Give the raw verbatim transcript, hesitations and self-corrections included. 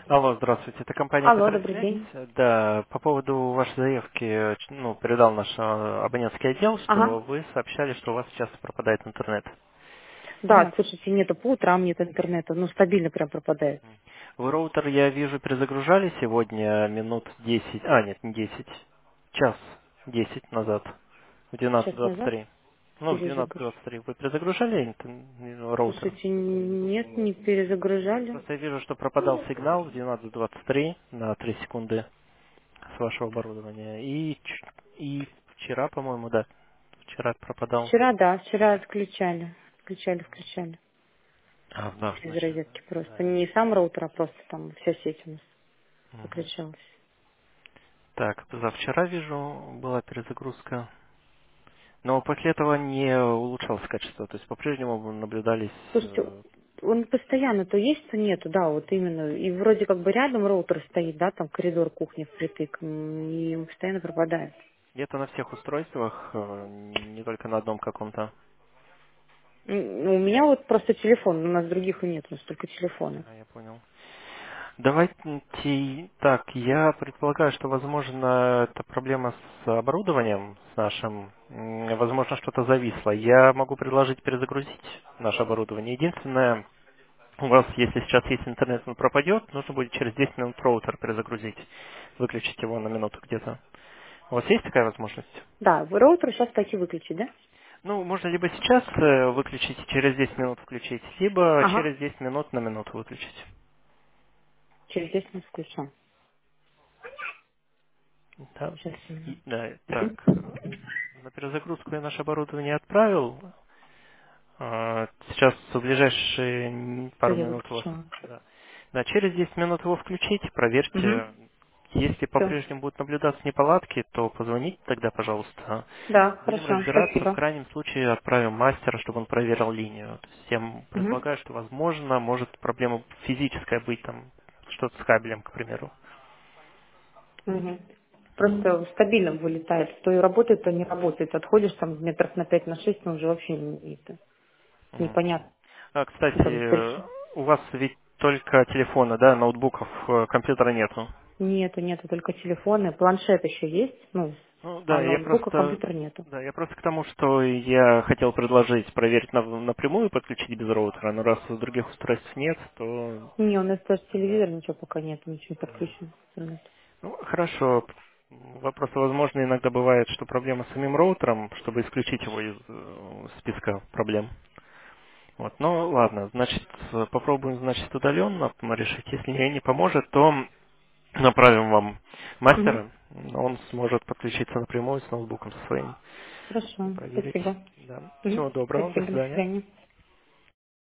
Алло, здравствуйте. Это компания Алло, «Петросвязь». добрый день. Да, по поводу вашей заявки, э, ч- ну, передал наш э, абонентский отдел, Ага. что вы сообщали, что у вас часто пропадает интернет. Да, слушайте, нету по утрам, нет интернета. Ну, стабильно прям пропадает. Вы роутер, я вижу, перезагружали сегодня минут десять, а, нет, не десять, час десять назад, в двенадцать Час двадцать назад три. Ну, в двенадцать перезагруж. двадцать три вы перезагружали интер- роутер? Слушайте, нет, не перезагружали. Просто я вижу, что пропадал сигнал в двенадцать двадцать три на три секунды с вашего оборудования. И, ч- и вчера, по-моему, да, вчера пропадал. Вчера, да, вчера отключали. Включали, включали. А, да, Через значит, розетки просто. да. Не сам роутер, а просто там вся сеть у нас Мгм. выключалась. Так, за вчера вижу, была перезагрузка. Но после этого не улучшалось качество, то есть по-прежнему наблюдались... Слушайте, э, он постоянно то есть, то нету, да, вот именно. И вроде как бы рядом роутер стоит, да, там коридор кухни впритык, м, и он постоянно пропадает. Это на всех устройствах, э, не только на одном каком-то. М, ну, У меня вот просто телефон, у нас других и нет, у нас только телефоны. А, я понял. Давайте так, я предполагаю, что, возможно, это проблема с оборудованием, с нашим. М, Возможно, что-то зависло. Я могу предложить перезагрузить наше оборудование. Единственное, у вас, если сейчас есть интернет, он пропадет, нужно будет через десять минут роутер перезагрузить, выключить его на минуту где-то. У вас есть такая возможность? Да, вы роутер сейчас пойти выключить, да? Ну, можно либо сейчас э, выключить и через десять минут включить, либо Ага, через десять минут на минуту выключить. через десять минут включу. Да. Сейчас И- именно. да, так, э, на перезагрузку я наше оборудование отправил. А, Сейчас в ближайшие м, Все, пару я минут вас... выключила. Да. Да, через десять минут его включите, Угу. проверьте. Если Все. по-прежнему будут наблюдаться неполадки, то позвоните тогда, пожалуйста. Да, Будем хорошо, разбираться. В спасибо. крайнем случае отправим мастера, чтобы он проверил линию. То есть я м- Угу. предполагаю, что, возможно, может проблема физическая быть, там, что-то с кабелем, к примеру. Угу. Просто стабильно вылетает. То и работает, то не работает. Отходишь там метров на пять, на шесть, но уже вообще не- это, Мгм. непонятно. А, кстати, Как э, дальше. у вас ведь только телефона, да, ноутбуков, э, компьютера нету. Нету, нету, только телефоны. Планшет еще есть, ну, Ну а да, я ноутбука, просто, компьютера нету. да, я просто к тому, что я хотел предложить проверить на- напрямую, подключить без роутера, но раз у других устройств нет, то Не, у нас даже да. телевизор, ничего пока нет, ничего не подключено. к интернету. Ну, хорошо. Вопрос, возможно, иногда бывает, что проблема с самим роутером, чтобы исключить его из э, списка проблем. Вот, ну ладно, значит, э, попробуем, значит, удаленно решить. Если не не поможет, то направим вам Угу. мастера. Он сможет подключиться напрямую с ноутбуком со своим и Хорошо, проверить. спасибо. Да. Мгм. Всего доброго, до Спасибо, до свидания. свидания.